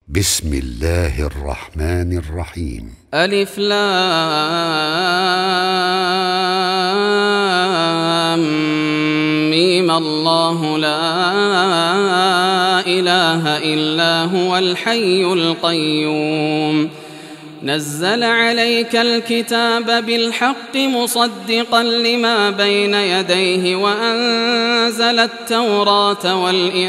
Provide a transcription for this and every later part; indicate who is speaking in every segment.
Speaker 1: بسم الله الرحمن الرحيم.
Speaker 2: ألف لام ميم. الله لا إله إلا هو الحي القيوم. نزل عليك الكتاب بالحق مصدقا لما بين يديه وأنزل التوراة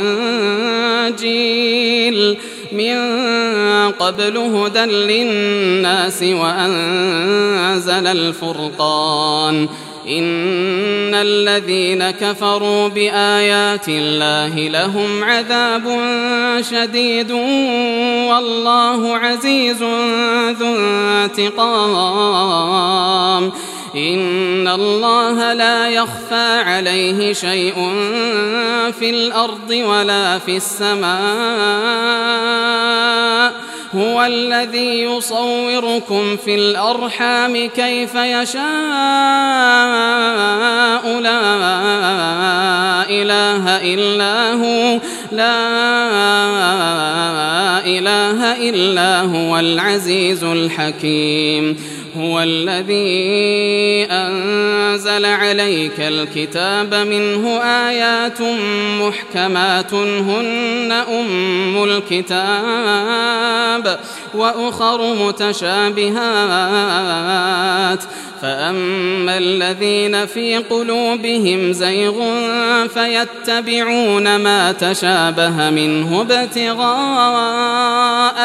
Speaker 2: والإنجيل من قبل هدى للناس وأنزل الفرقان. إن الذين كفروا بآيات الله لهم عذاب شديد والله عزيز ذو انتقام. إن الله لا يخفى عليه شيء في الأرض ولا في السماء. هو الذي يصوركم في الأرحام كيف يشاء. لا إله إلا هو العزيز الحكيم. هو الذي أنزل عليك الكتاب منه آيات محكمات هن أم الكتاب وأخر متشابهات. فأما الذين في قلوبهم زيغ فيتبعون ما تشابه منه ابتغاء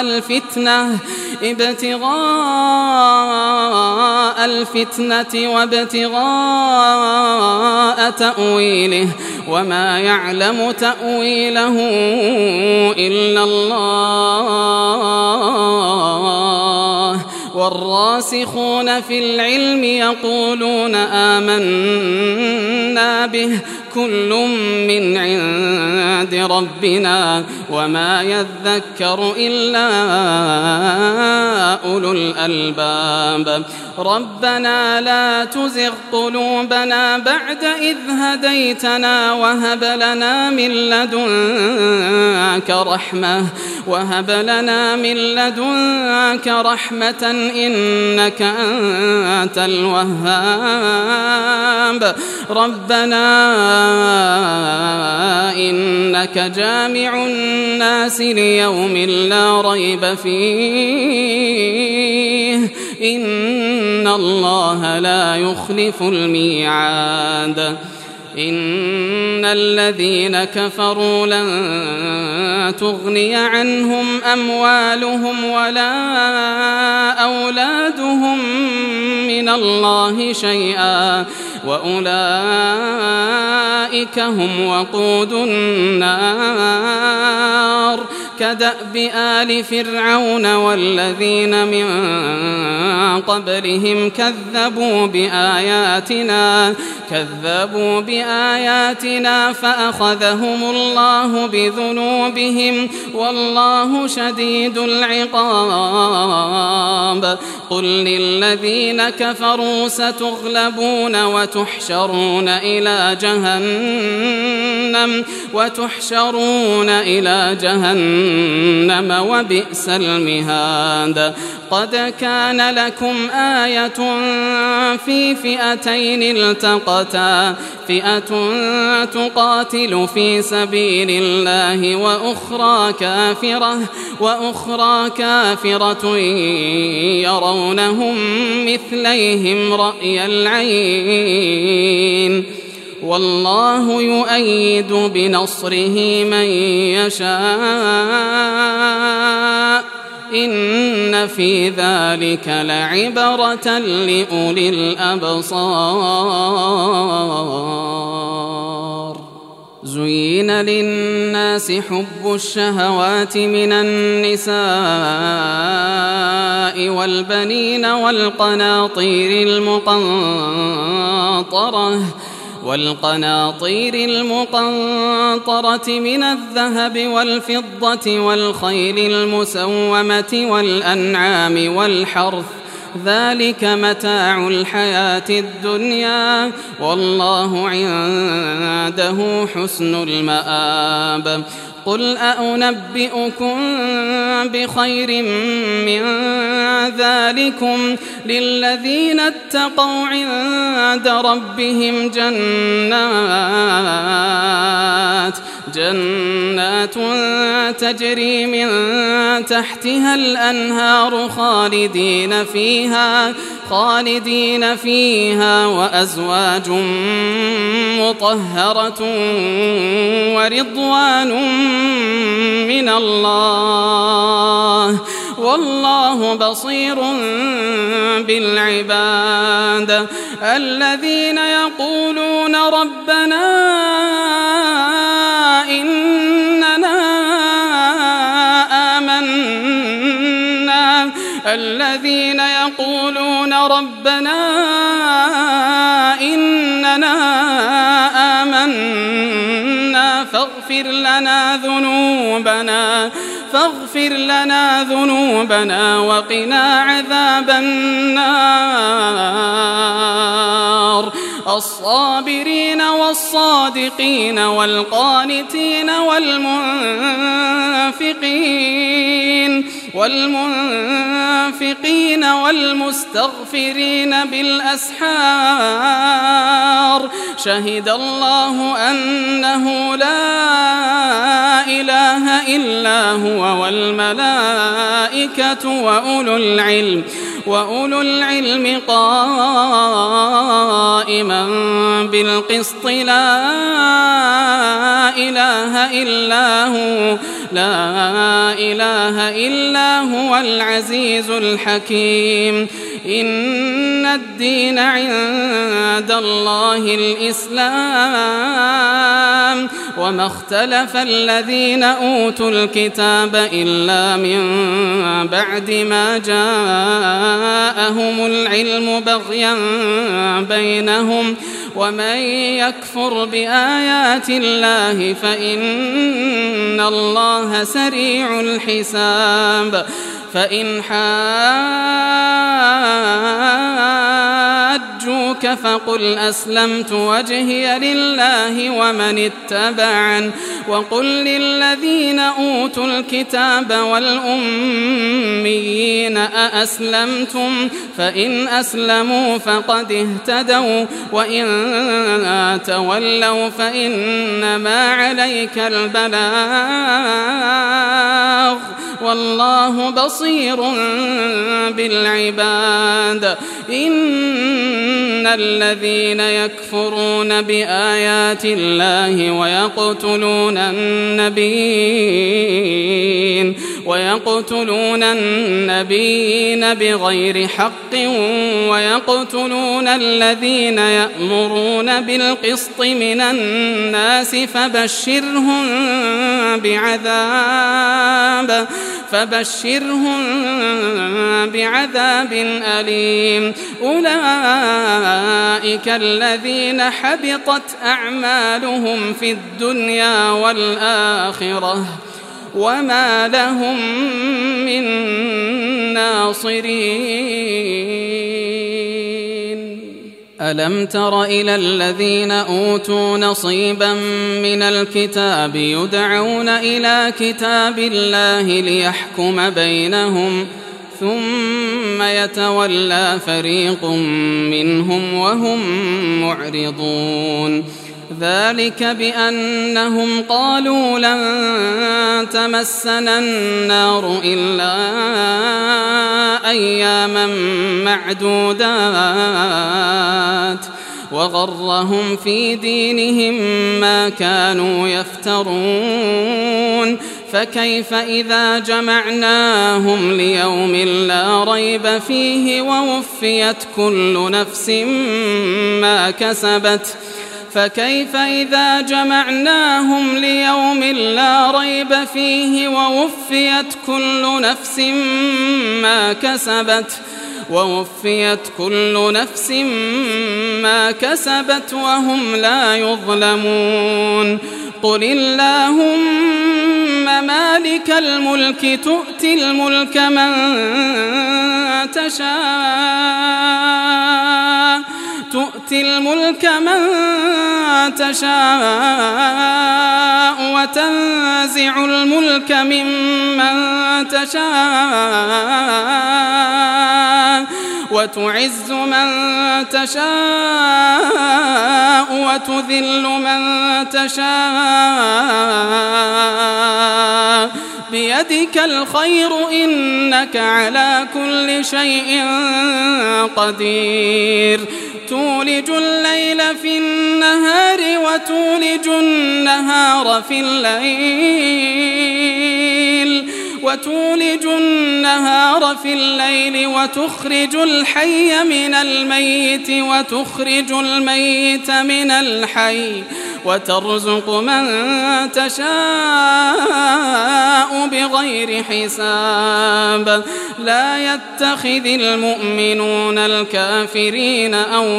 Speaker 2: الفتنة وابتغاء تأويله وما يعلم تأويله إلا الله. والراسخون في العلم يقولون آمنا به كل من عند ربنا وما يذكر إلا أولو الألباب. ربنا لا تزغ قلوبنا بعد إذ هديتنا وهب لنا من لدنك رحمة إنك أنت الوهاب. ربنا إنك جامع الناس ليوم لا ريب فيه إن الله لا يخلف الميعاد. إن الذين كفروا لن تغني عنهم أموالهم ولا أولادهم من الله شيئا وأولئك هم وقود النار. كدأب آل فرعون والذين من قبلهم كذبوا بآياتنا فأخذهم الله بذنوبهم والله شديد العقاب. قل للذين كفروا ستغلبون وتحشرون إلى جهنم وبئس المهاد. قد كان لكم آية في فئتين التقتا فئة تقاتل في سبيل الله وأخرى كافرة يرونهم مثليهم رأي العين والله يؤيد بنصره من يشاء. إن في ذلك لعبرة لأولي الأبصار. زين للناس حب الشهوات من النساء والبنين والقناطير المقنطرة من الذهب والفضة والخيل المسومة والأنعام والحرث ذلك متاع الحياة الدنيا والله عنده حسن المآب. قل أنبئكم بخير من ذلكم للذين اتقوا عند ربهم جنات تجري من تحتها الأنهار خالدين فيها وأزواج مطهرة ورضوان من الله والله بصير بالعباد الذين يقولون ربنا إننا آمنا فاغفر لنا ذنوبنا وقنا عذاب النار الصابرين والصادقين والقانتين والمنفقين والمستغفرين بالأسحار شهد الله أنه لا إله إلا هو والملائكة وأولو العلم قائما بالقسط لا إله إلا هو العزيز الحكيم إن الدين عند الله الإسلام وما اختلف الذين أوتوا الكتاب إلا من بعد ما جاءهم العلم بغيا بينهم ومن يكفر بآيات الله فإن الله سريع الحساب فإن حاجوك فقل أسلمت وجهي لله ومن اتبعن وقل للذين أوتوا الكتاب والأميين أأسلمتم فإن أسلموا فقد اهتدوا وإن تولوا فإنما عليك البلاغ والله بصير بالعباد إن الذين يكفرون بآيات الله ويقتلون النبيين بغير حق ويقتلون الذين يأمرون بالقسط من الناس فبشرهم بعذاب أليم أولئك الذين حبطت أعمالهم في الدنيا والآخرة وما لهم من ناصرين ألم تر إلى الذين أوتوا نصيبا من الكتاب يدعون إلى كتاب الله ليحكم بينهم ثم يتولى فريق منهم وهم معرضون ذلك بأنهم قالوا لن تمسنا النار إلا أياما معدودات وغرهم في دينهم ما كانوا يفترون فكيف إذا جمعناهم ليوم لا ريب فيه ووفيت كل نفس ما كسبت فكيف إذا جمعناهم ليوم لا ريب فيه ووفيت كل نفس ما كسبت وهم لا يظلمون قل اللهم مالك الملك تؤتي الملك من تشاء تؤتي الملك من تشاء وتنزع الملك ممن تشاء وتعز من تشاء وتذل من تشاء بيدك الخير إنك على كل شيء قدير تولج الليل في النهار وتولج النهار في الليل وتخرج الحي من الميت وتخرج الميت من الحي وترزق من تشاء بغير حساب لا يتخذ المؤمنون الكافرين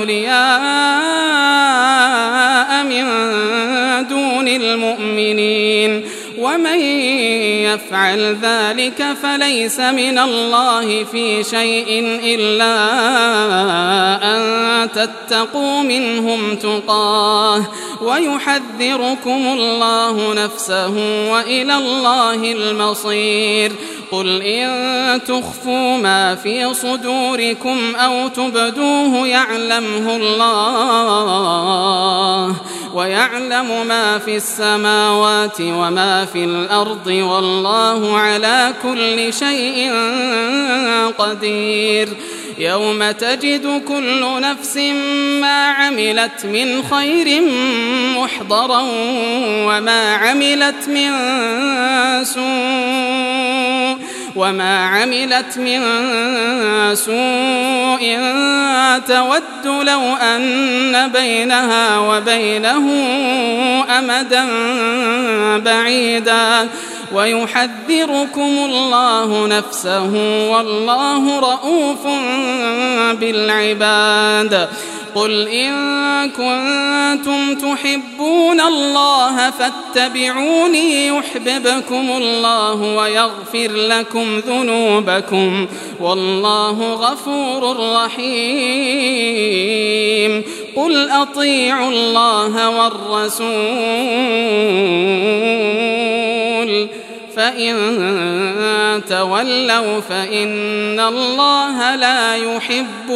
Speaker 2: أولياء من دون المؤمنين ومن يفعل ذلك فليس من الله في شيء إلا أن تتقوا منهم تقاه ويحذركم الله نفسه وإلى الله المصير قل إن تخفوا ما في صدوركم أو تبدوه يعلمه الله ويعلم ما في السماوات وما في الأرض والله على كل شيء قدير يوم تجد كل نفس ما عملت من خير محضرا وما عملت من سوء تود لو أن بينها وبينه أمدا بعيدا ويحذركم الله نفسه والله رؤوف بالعباد قل إن كنتم تحبون الله فاتبعوني يحببكم الله ويغفر لكم ذنوبكم والله غفور رحيم قل أطيعوا الله والرسول فإن تولوا فإن الله لا يحب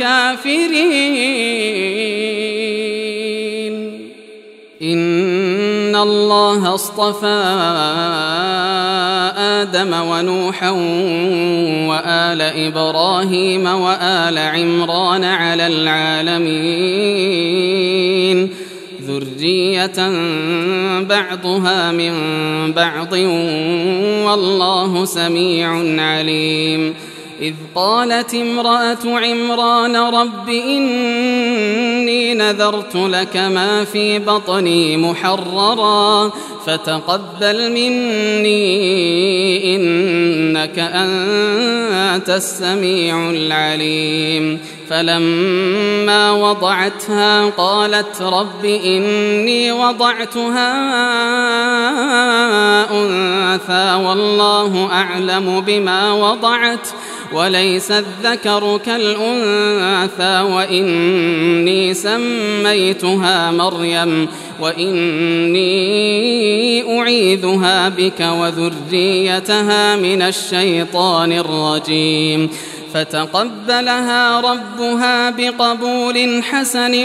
Speaker 2: الكافرين إن الله اصطفى آدم ونوحا وآل إبراهيم وآل عمران على العالمين ذرية بعضها من بعض والله سميع عليم إذ قالت امرأة عمران رب إني نذرت لك ما في بطني محررا فتقبل مني إنك أنت السميع العليم فلما وضعتها قالت رب إني وضعتها أنثى والله أعلم بما وضعت وليس الذكر كالأنثى وإني سميتها مريم وإني أعيذها بك وذريتها من الشيطان الرجيم فتقبلها ربها بقبول حسن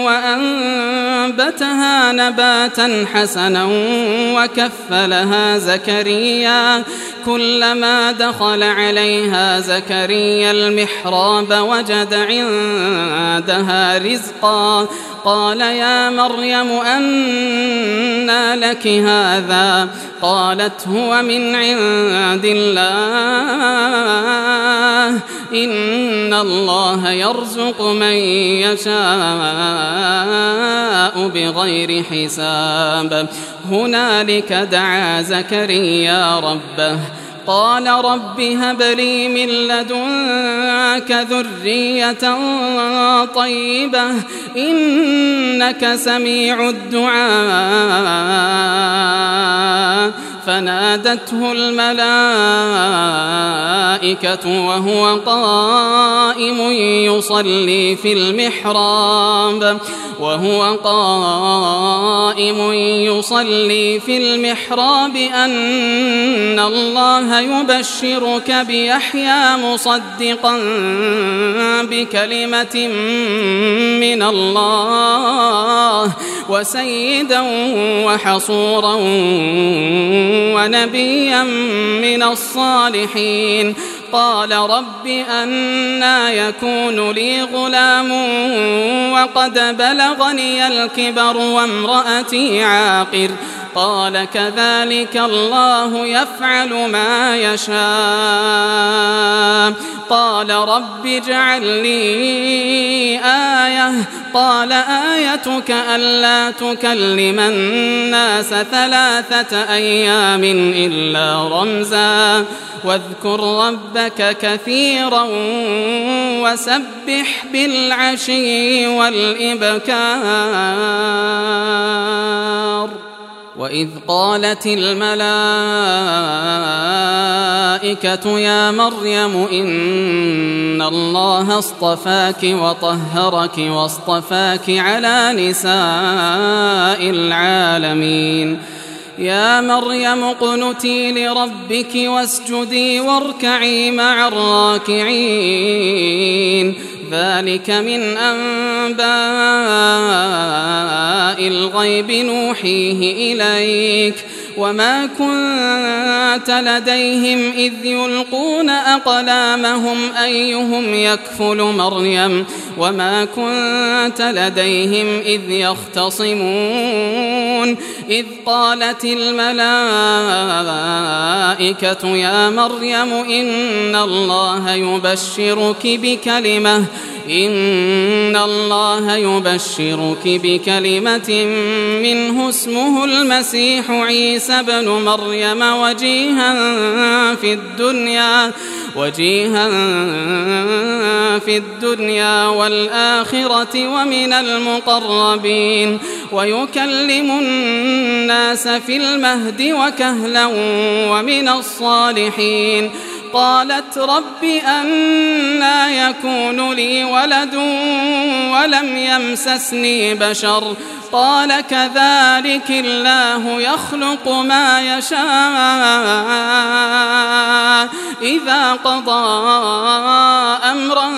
Speaker 2: وأنبتها نباتا حسنا وكفلها زكريا كلما دخل عليها زكريا المحراب وجد عندها رزقا قال يا مريم أنى لك هذا قالت هو من عند الله إن الله يرزق من يشاء بغير حساب هنالك دعا زكريا ربه قال رب هب لي من لدنك ذرية طيبة إنك سميع الدعاء فنادته الملائكة الملائكة وهو قائم يصلي في المحراب أن الله يبشرك بيحيى مصدقا بكلمة من الله وسيدا وحصورا ونبيا من الصالحين. قال رب أنى يكون لي غلام وقد بلغني الكبر وامرأتي عاقر. قال كذلك الله يفعل ما يشاء. قال رب اجعل لي آية. قال آيتك ألا تكلم الناس 3 أيام إلا رمزا واذكر ربك كثيرا وسبح بالعشي والإبكار. وإذ قالت الملائكة يا مريم إن الله اصطفاك وطهرك واصطفاك على نساء العالمين. يا مريم اقنتي لربك واسجدي واركعي مع الراكعين. ذلك من أنباء الغيب نوحيه إليك وما كنت لديهم إذ يلقون أقلامهم أيهم يكفل مريم وما كنت لديهم إذ يختصمون. إذ قالت الملائكة يا مريم إن الله يبشرك بكلمة منه اسمه المسيح عيسى بن مريم وجيها في الدنيا والآخرة ومن المقربين ويكلم الناس في المهد وكهلا ومن الصالحين. قالت رب أنى يكون لي ولد ولم يمسسني بشر. قال كذلك الله يخلق ما يشاء إذا قضى أمرا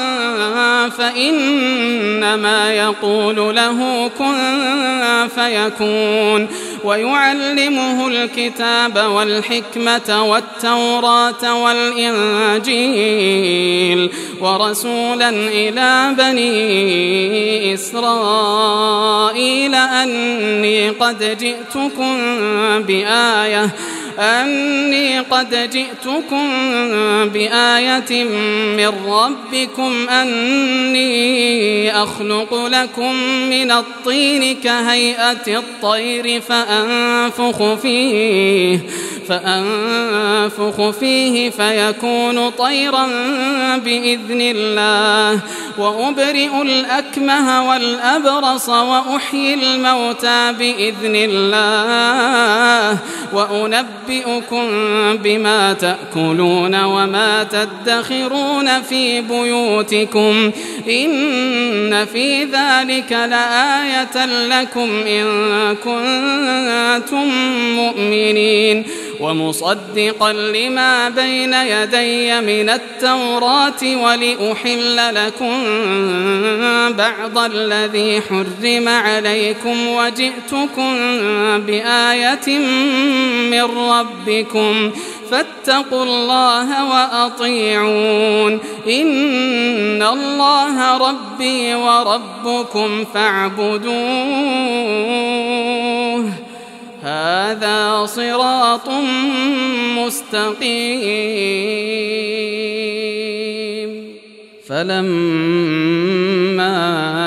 Speaker 2: فإنما يقول له كن فيكون. ويعلمه الكتاب والحكمة والتوراة والإنجيل ورسولا إلى بني إسرائيل أني قد جئتكم بآية من ربكم أني أخلق لكم من الطين كهيئة الطير فأنفخ فيه فيكون طيرا بإذن الله وأبرئ الأكمه والأبرص وأحيي الموتى بإذن الله وأنبئكم بما تأكلون وما تدخرون في بيوتكم إن في ذلك لآية لكم إن كنتم مؤمنين. ومصدقا لما بين يدي من التوراة ولأحل لكم بعض الذي حرم عليكم وجئتكم بآية من ربكم فاتقوا الله وأطيعون. إن الله ربي وربكم فاعبدوه هذا صراط مستقيم. فلما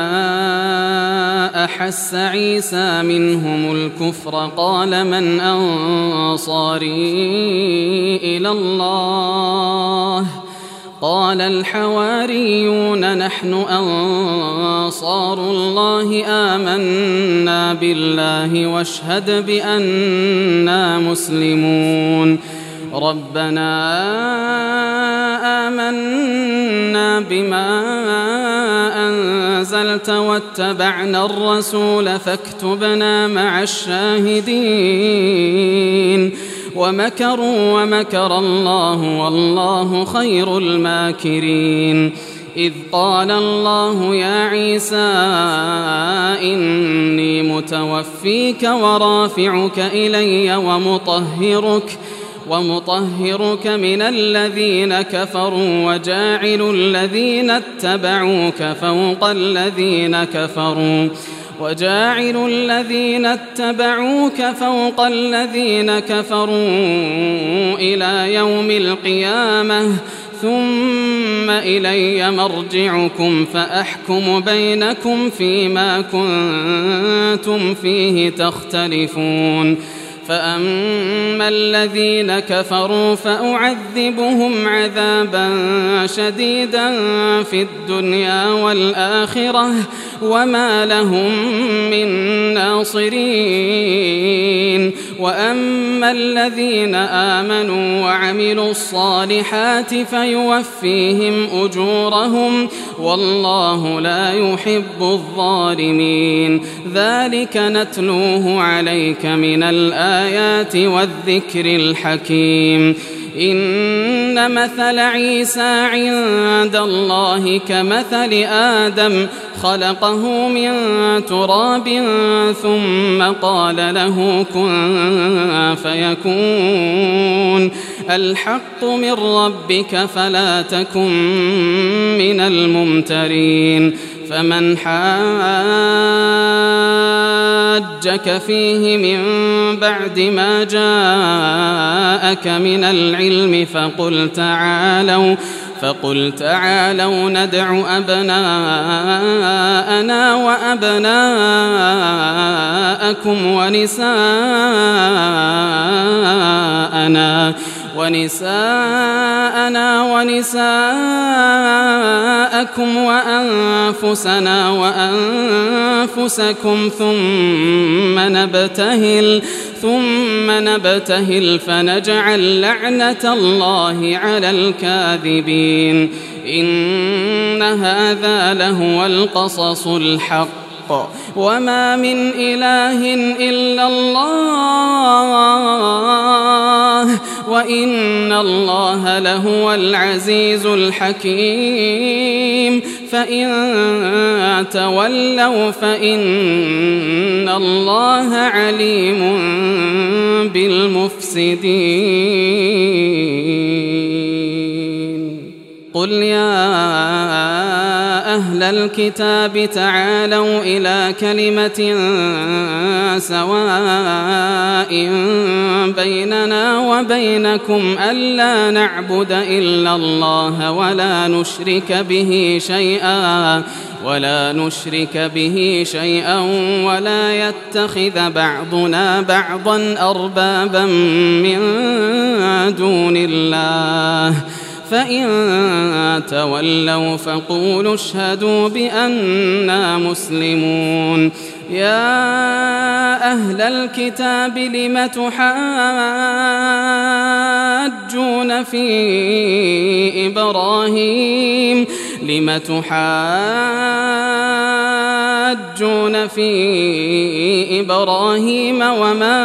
Speaker 2: أحس عيسى منهم الكفر قال من أنصاري إلى الله قال الحواريون نحن أنصار الله آمنا بالله واشهد بأننا مسلمون. ربنا بما أنزلت واتبعنا الرسول فاكتبنا مع الشاهدين ومكروا ومكر الله والله خير الماكرين إذ قال الله يا عيسى إني متوفيك ورافعك إلي ومطهرك من الذين كفروا وجاعل الذين اتبعوك فوق الذين كفروا إلى يوم القيامة ثم إلي مرجعكم فأحكم بينكم فيما كنتم فيه تختلفون فأما الذين كفروا فأعذبهم عذابا شديدا في الدنيا والآخرة وما لهم من ناصرين وأما الذين آمنوا وعملوا الصالحات فيوفيهم أجورهم والله لا يحب الظالمين ذلك نتلوه عليك من الآيات والذكر الحكيم إن مثل عيسى عند الله كمثل آدم خلقه من تراب ثم قال له كن فيكون الحق من ربك فلا تكن من الممترين فمن حاجك فيه من بعد ما جاءك من العلم فقل تعالوا ندع أبناءنا وأبناءكم ونساءنا ونساءكم وأنفسنا وأنفسكم ثم نبتهل فنجعل لعنة الله على الكاذبين إن هذا لهو القصص الحق وما من إله إلا الله وإن الله لهو العزيز الحكيم فإن تولوا فإن الله عليم بالمفسدين قل يا أهل الكتاب تعالوا إلى كلمة سواء بيننا وبينكم ألا نعبد إلا الله ولا نشرك به شيئا ولا يتخذ بعضنا بعضا أربابا من دون الله فإن تولوا فقولوا اشهدوا بأننا مسلمون يا أهل الكتاب لم تحاجون في إبراهيم وما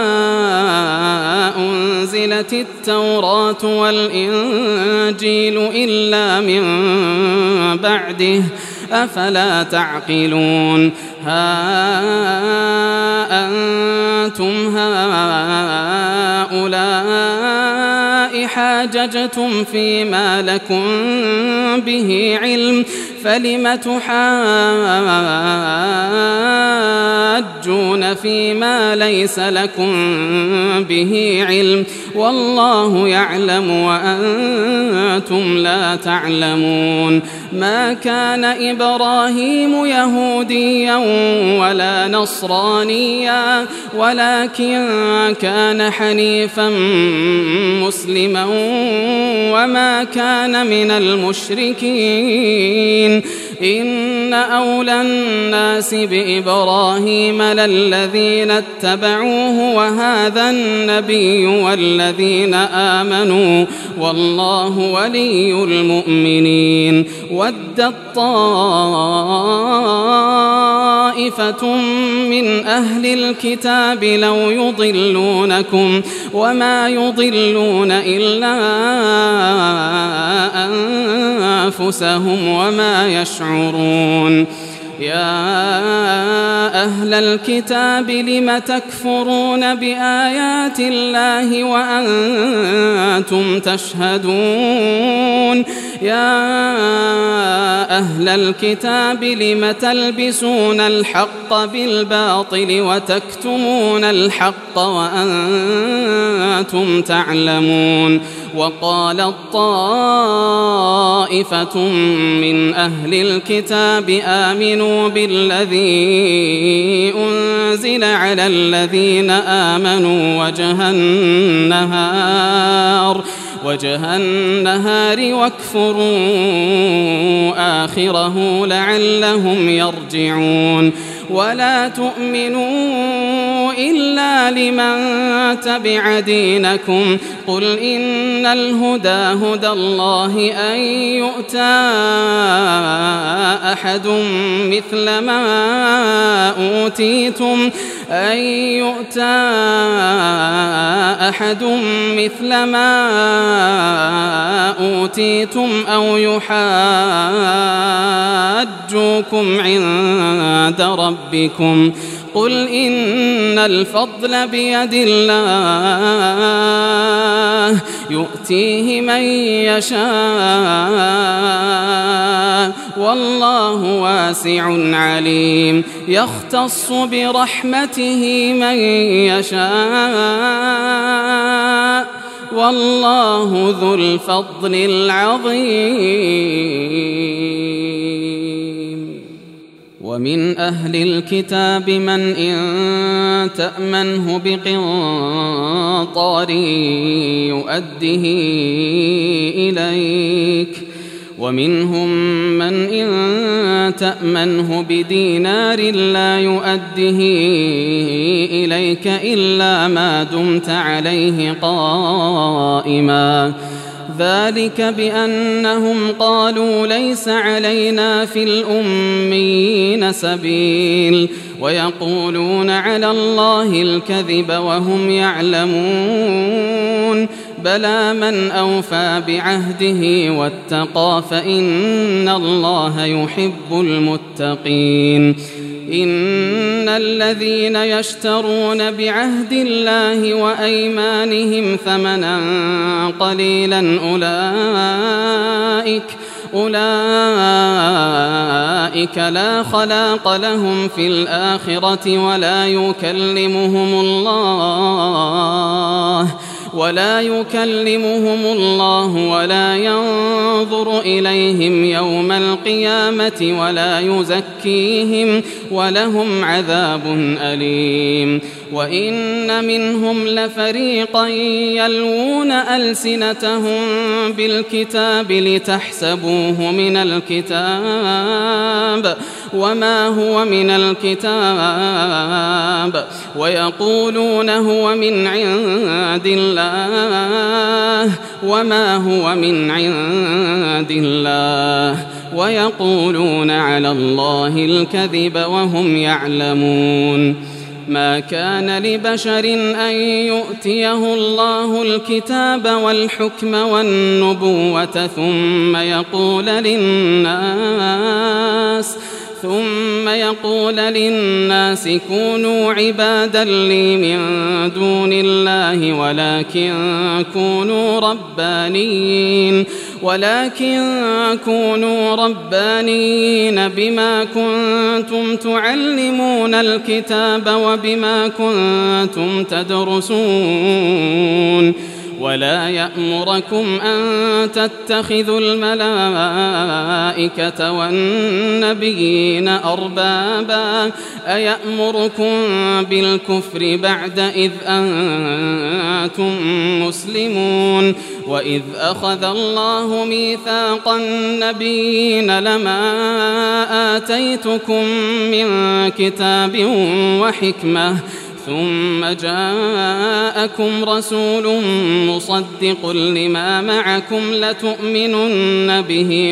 Speaker 2: أنزلت التوراة والإنجيل إلا من بعده أفلا تعقلون ها أنتم هؤلاء حاججتم فيما لكم به علم فلم تحاجون فيما ليس لكم به علم والله يعلم وأنتم لا تعلمون ما كان إبراهيم يهوديا ولا نصرانيا ولكن كان حنيفا مسلما وما كان من المشركين إن أولى الناس بإبراهيم للذين اتبعوه وهذا النبي والذين آمنوا والله ولي المؤمنين. ودت طائفة من أهل الكتاب لو يضلونكم وما يضلون إلا أنفسهم وما يشعرون. يا أهل الكتاب لم تكفرون بآيات الله وأنتم تشهدون. يا أهل الكتاب لم تلبسون الحق بالباطل وتكتمون الحق وأنتم تعلمون. وقالت طائفة من أهل الكتاب آمنوا بالذي أنزل على الذين آمنوا وجه النهار واكفروا آخره لعلهم يرجعون. ولا تؤمنوا إلا لمن تبع دينكم. قل إن الهدى هدى الله أن يؤتى أحد مثل ما أوتيتم أو يحاجوكم عند ربكم. قل إن الفضل بيد الله يؤتيه من يشاء والله واسع عليم. يختص برحمته من يشاء والله ذو الفضل العظيم. ومن أهل الكتاب من إن تأمنه بقنطار يؤده إليك ومنهم من إن تأمنه بدينار لا يؤده إليك إلا ما دمت عليه قائما. ذلك بأنهم قالوا ليس علينا في الأميين سبيل ويقولون على الله الكذب وهم يعلمون. بلى من أوفى بعهده واتقى فإن الله يحب المتقين. إن الذين يشترون بعهد الله وأيمانهم ثمنا قليلا أولئك لا خلاق لهم في الآخرة ولا يكلمهم الله ولا ينظر إليهم يوم القيامة ولا يزكيهم ولهم عذاب أليم. وإن منهم لفريقا يلوون ألسنتهم بالكتاب لتحسبوه من الكتاب وما هو من الكتاب ويقولون هو من عند الله وما هو من عند الله ويقولون على الله الكذب وهم يعلمون. ما كان لبشر أن يؤتيه الله الكتاب والحكم والنبوة ثم يقول للناس كونوا عبادا لي من دون الله ولكن كونوا ربانيين بما كنتم تعلمون الكتاب وبما كنتم تدرسون. ولا يأمركم أن تتخذوا الملائكة والنبيين أربابا أيأمركم بالكفر بعد إذ أنتم مسلمون. وإذ أخذ الله ميثاق النبيين لما آتيتكم من كتاب وحكمة ثم جاءكم رسول مصدق لما معكم لتؤمنن به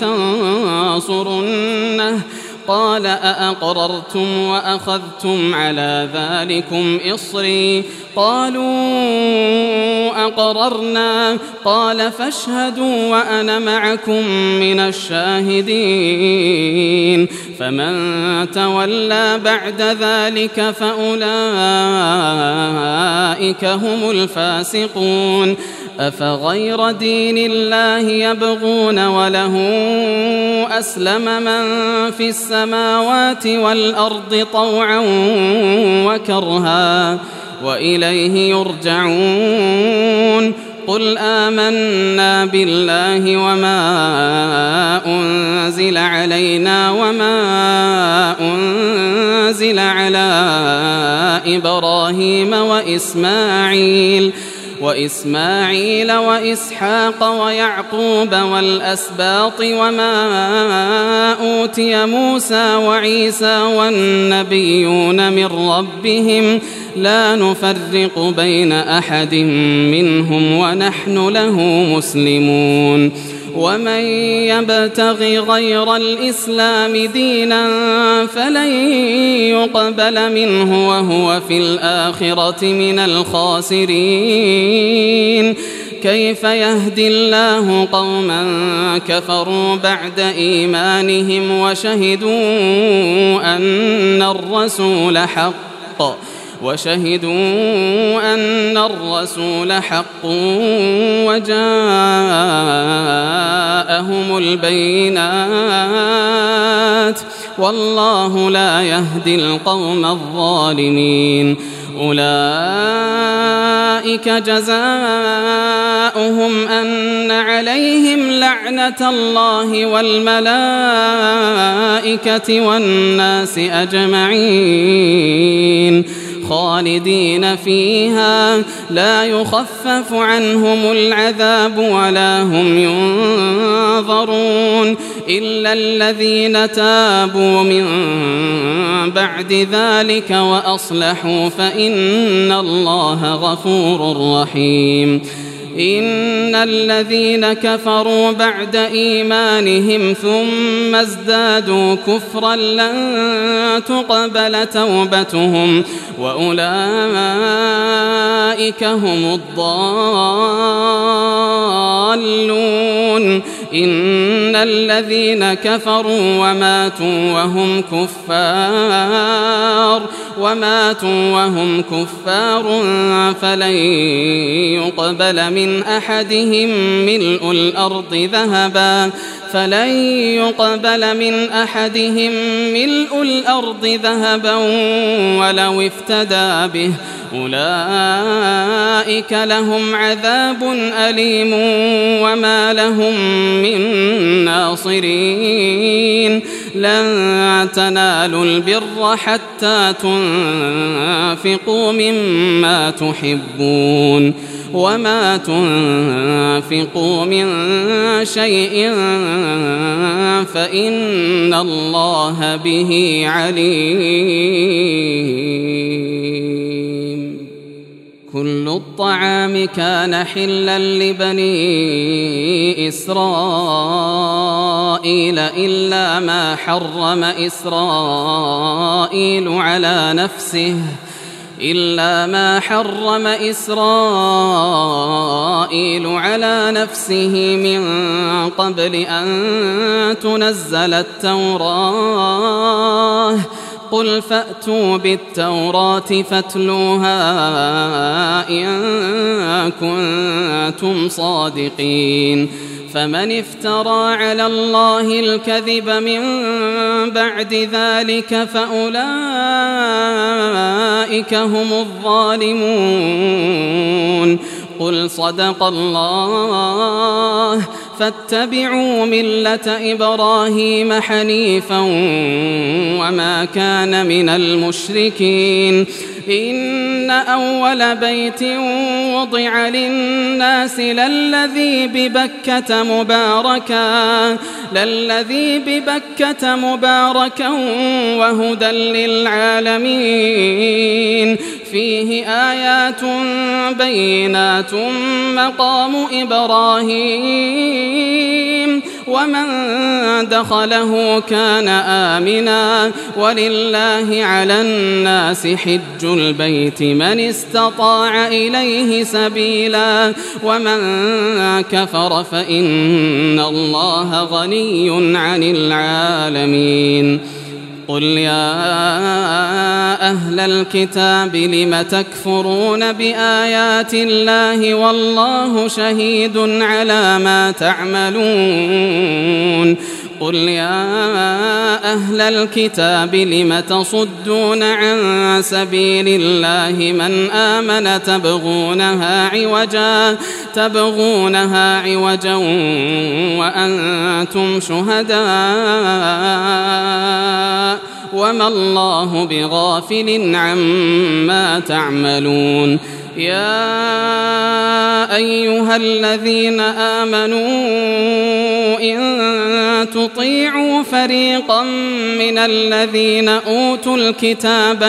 Speaker 2: ولتنصرنه قال أأقررتم وأخذتم على ذلكم إصري قالوا أقررنا قال فاشهدوا وأنا معكم من الشاهدين فمن تولى بعد ذلك فأولئك هم الفاسقون أفغير دين الله يبغون وله أسلم من في السماوات والأرض طوعا وكرها وإليه يرجعون قل آمنا بالله وما أنزل علينا وما أنزل على إبراهيم وإسماعيل وإسحاق ويعقوب والأسباط وما أوتي موسى وعيسى والنبيون من ربهم لا نفرق بين أحد منهم ونحن له مسلمون ومن يبتغ غير الإسلام دينا فلن يقبل منه وهو في الآخرة من الخاسرين كيف يهدي الله قوما كفروا بعد إيمانهم وشهدوا أن الرسول حق وجاءهم البينات والله لا يهدي القوم الظالمين أولئك جزاؤهم أن عليهم لعنة الله والملائكة والناس أجمعين خالدين فيها لا يخفف عنهم العذاب ولا هم ينظرون إلا الذين تابوا من بعد ذلك وأصلحوا فإن الله غفور رحيم إن الذين كفروا بعد إيمانهم ثم ازدادوا كفرا لن تقبل توبتهم وأولئك هم الضالون إن الذين كفروا وماتوا وهم كفار فلن يقبل من أحدهم ملء الأرض ذهبا ولو افتدى به أولئك لهم عذاب أليم وما لهم من ناصرين لن تنالوا البر حتى تنفقوا مما تحبون وما تنفقوا من شيء فإن الله به عليم كل الطعام كان حلا لبني إسرائيل إلا ما حرم إسرائيل على نفسه من قبل أن تنزل التوراة قل فأتوا بالتوراة فاتلوها إن كنتم صادقين فمن افترى على الله الكذب من بعد ذلك فأولئك هم الظالمون قل صدق الله فاتبعوا ملة إبراهيم حنيفا وما كان من المشركين إن أول بيت وضع للناس للذي ببكة مباركا وهدى للعالمين فيه آيات بينات مقام إبراهيم ومن دخله كان آمنا ولله على الناس حج البيت من استطاع إليه سبيلا ومن كفر فإن الله غني عن العالمين قل يا أهل الكتاب لم تكفرون بآيات الله والله شهيد على ما تعملون قل يا أهل الكتاب لم تصدون عن سبيل الله من آمن تبغونها عوجا وأنتم شهداء وما الله بغافل عما تعملون يا أيها الذين آمنوا إن تطيعوا فريقا من الذين أوتوا الكتاب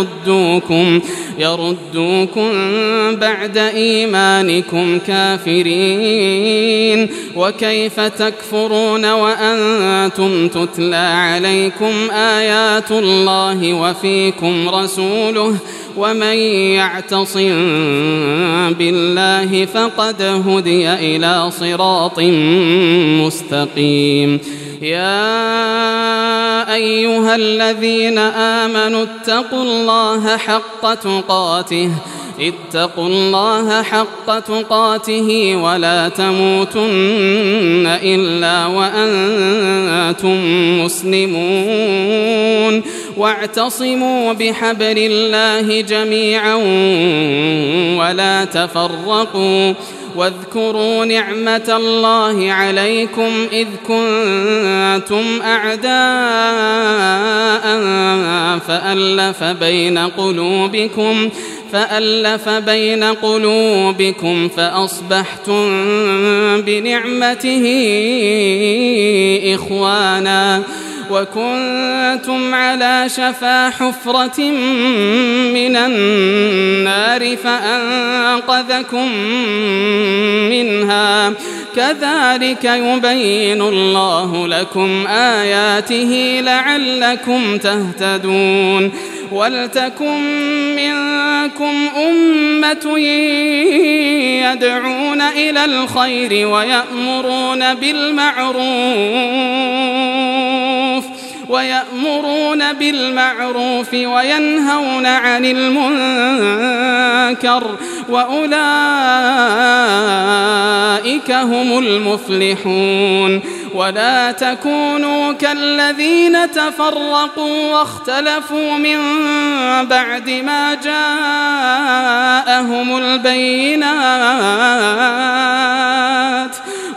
Speaker 2: يردوكم بعد إيمانكم كافرين وكيف تكفرون وأنتم تتلى عليكم آيات الله وفيكم رسوله ومن يعتصم بالله فقد هدي إلى صراط مستقيم يا أيها الذين آمنوا اتقوا الله حق تقاته ولا تموتن إلا وأنتم مسلمون واعتصموا بحبل الله جميعا ولا تفرقوا واذكروا نعمة الله عليكم إذ كنتم أعداء فألف بين قلوبكم فأصبحتم بنعمته إخوانا وكنتم على شفا حفرة من النار فأنقذكم منها كذلك يبين الله لكم آياته لعلكم تهتدون ولتكن منكم أمة يدعون إلى الخير ويأمرون بالمعروف وينهون عن المنكر وأولئك هم المفلحون ولا تكونوا كالذين تفرقوا واختلفوا من بعد ما جاءهم البينات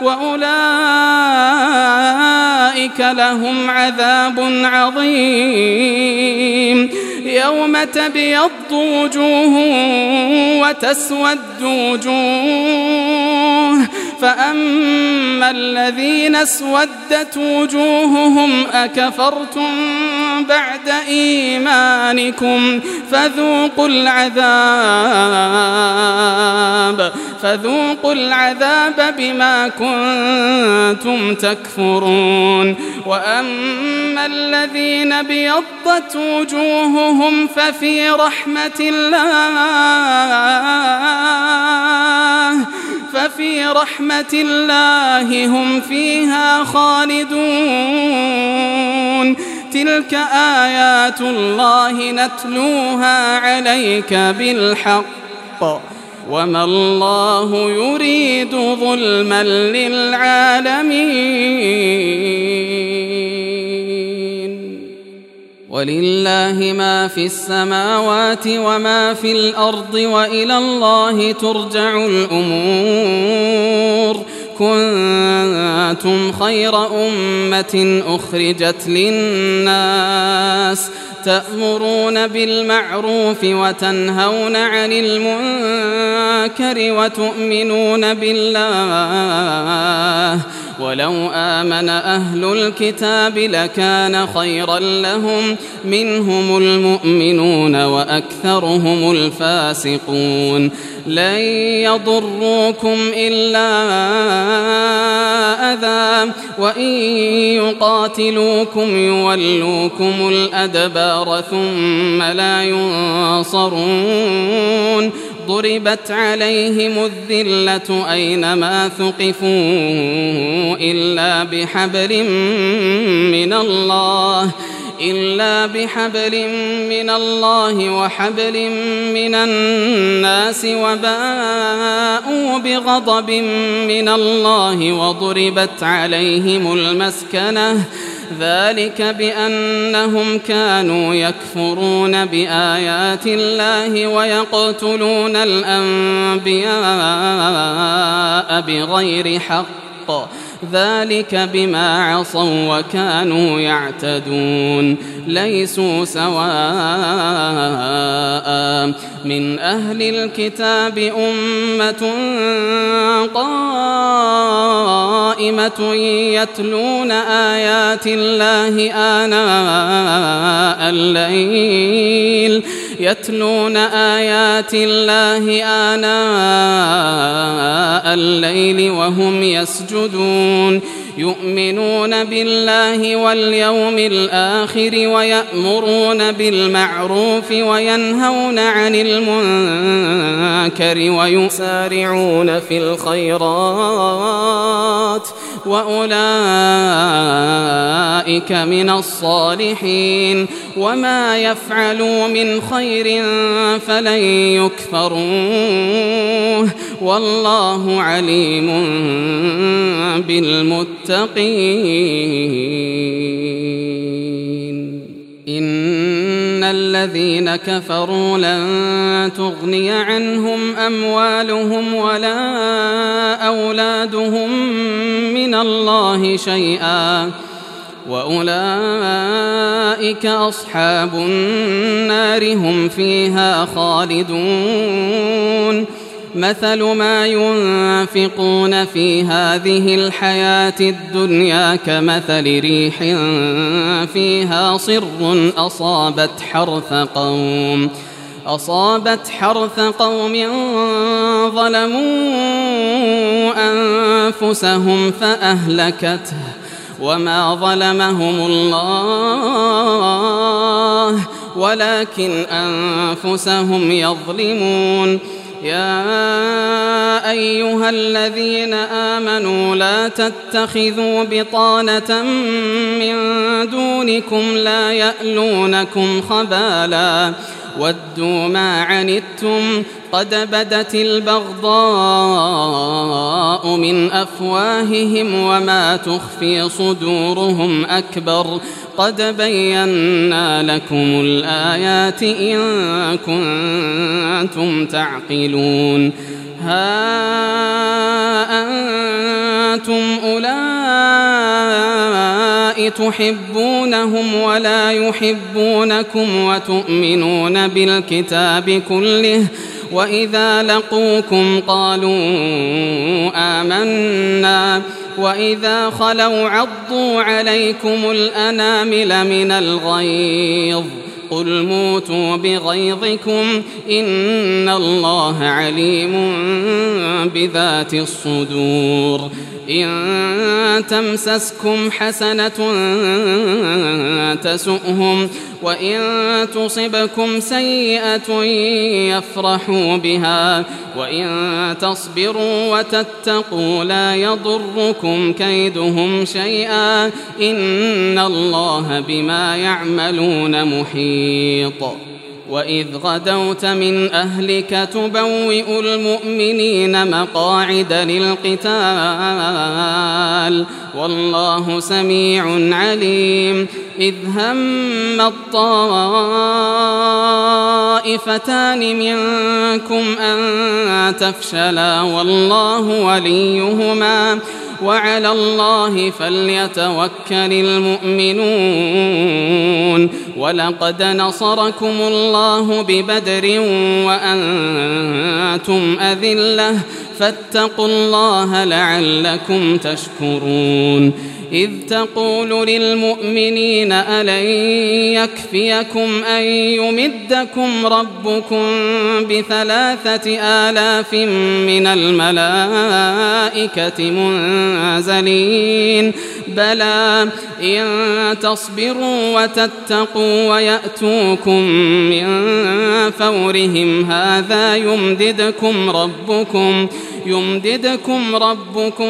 Speaker 2: وأولئك لهم عذاب عظيم يوم تبيض وجوه وتسود وجوه فأما الذين اسودت وجوههم أكفرتم بعد إيمانكم فذوقوا العذاب بما كنتم تكفرون وأما الذين ابيضت وجوههم ففي رحمة الله هم فيها خالدون تلك آيات الله نتلوها عليك بالحق وما الله يريد ظلما للعالمين ولله ما في السماوات وما في الأرض وإلى الله ترجع الأمور كنتم خير أمة أخرجت للناس تأمرون بالمعروف وتنهون عن المنكر وتؤمنون بالله ولو آمن أهل الكتاب لكان خيرا لهم منهم المؤمنون وأكثرهم الفاسقون لن يضروكم إلا أذى وإن يقاتلوكم يولوكم الأدبار ثم لا ينصرون ضربت عليهم الذلة أينما ثقفوا إلا بحبل من الله وحبل من الناس وباءوا بغضب من الله وضربت عليهم المسكنة ذلك بأنهم كانوا يكفرون بآيات الله ويقتلون الأنبياء بغير حق ذلك بما عصوا وكانوا يعتدون ليسوا سواء من أهل الكتاب أمة قائمة يتلون آيات الله آناء الليل وهم يسجدون يؤمنون بالله واليوم الآخر ويأمرون بالمعروف وينهون عن المنكر ويسارعون في الخيرات وأولئك من الصالحين وما يفعلوا من خير فلن يكفروه والله عليم بالمتقين إن الذين كفروا لن تغني عنهم أموالهم ولا أولادهم من الله شيئا وأولئك أصحاب النار هم فيها خالدون مثل ما ينفقون في هذه الحياة الدنيا كمثل ريح فيها صر أصابت حرث قوم ظلموا أنفسهم فأهلكته وما ظلمهم الله ولكن أنفسهم يظلمون يا أيها الذين آمنوا لا تتخذوا بطانة من دونكم لا يألونكم خبالا ودوا ما عنتم قد بدت البغضاء من أفواههم وما تخفي صدورهم أكبر قد بينا لكم الآيات إن كنتم تعقلون ها أنتم أولئك تحبونهم ولا يحبونكم وتؤمنون بالكتاب كله وإذا لقوكم قالوا آمنا وإذا خلوا عضوا عليكم الأنامل من الغيظ قل موتوا بغيظكم إن الله عليم بذات الصدور إن تمسسكم حسنة تسؤهم وإن تصبكم سيئة يفرحوا بها وإن تصبروا وتتقوا لا يضركم كيدهم شيئا إن الله بما يعملون محيط وإذ غدوت من أهلك تبوئ المؤمنين مقاعد للقتال والله سميع عليم إذ هم الطائفتان منكم أن تفشلا والله وليهما وعلى الله فليتوكل المؤمنون. ولقد نصركم الله ببدر وأنتم أذلة فاتقوا الله لعلكم تشكرون. إذ تقول للمؤمنين ألن يكفيكم أن يمدكم ربكم ب3,000 من الملائكة منزلين بلى إن تصبروا وتتقوا ويأتوكم من فورهم هذا يمددكم ربكم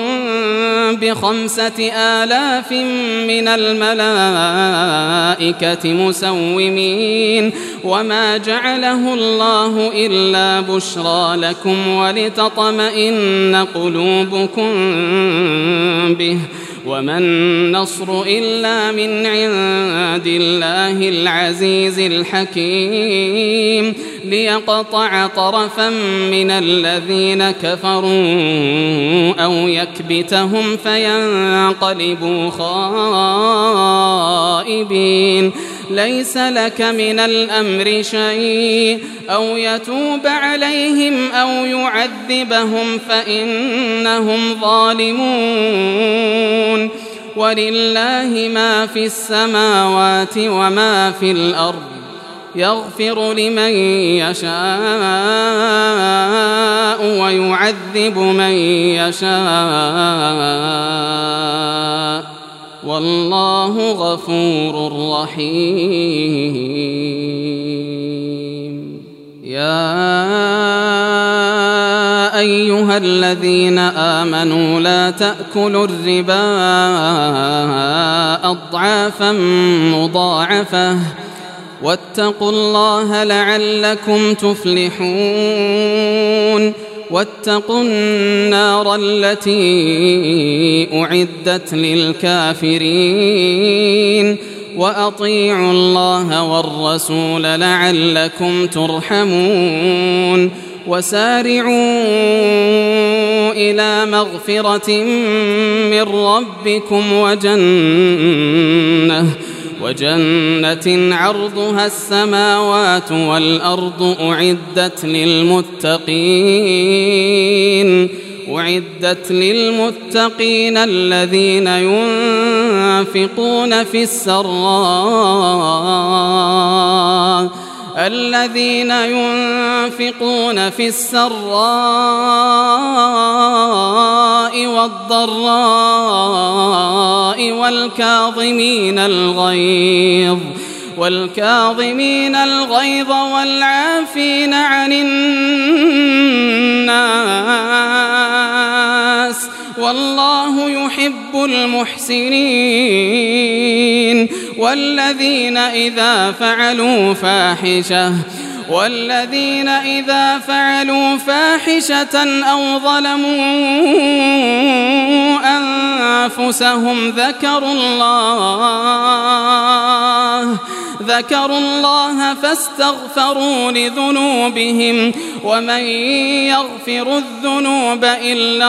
Speaker 2: ب5,000 من الملائكة مسومين وما جعله الله إلا بشرى لكم ولتطمئن قلوبكم به وما النصر إلا من عند الله العزيز الحكيم ليقطع طرفا من الذين كفروا أو يكبتهم فينقلبوا خائبين. ليس لك من الأمر شيء أو يتوب عليهم أو يعذبهم فإنهم ظالمون. ولله ما في السماوات وما في الأرض يغفر لمن يشاء ويعذب من يشاء والله غفور رحيم. يا أيها الذين آمنوا لا تأكلوا الربا أضعافا مضاعفة واتقوا الله لعلكم تفلحون. واتقوا النار التي أعدت للكافرين وأطيعوا الله والرسول لعلكم ترحمون. وسارعوا إلى مغفرة من ربكم وجنة عرضها السماوات والأرض أعدت للمتقين الذين ينفقون في السراء والضراء والكاظمين الغيظ والعافين عن الناس والله يحب المحسنين. والذين إذا فعلوا فاحشة أو ظلموا أنفسهم ذكروا الله فاستغفروا لذنوبهم ومن يغفر الذنوب إلا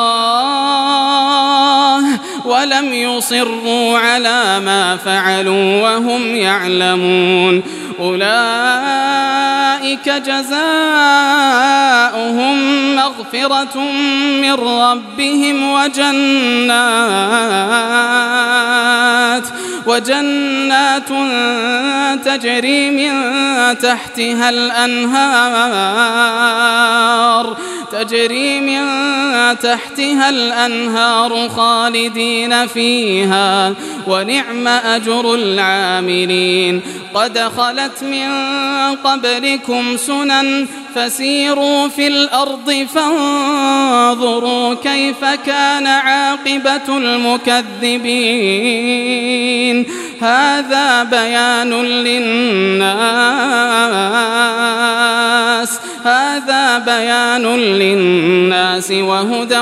Speaker 2: الله ولم يصروا على ما فعلوا وهم يعلمون. أولئك جزاؤهم مغفرة من ربهم وجنات تجري من تحتها الأنهار خالدين فيها ونعم أجر العاملين. قد خلت من قبلكم سنن فسيروا في الأرض فانظروا كيف كان عاقبة المكذبين. هذا بيان للناس وهدى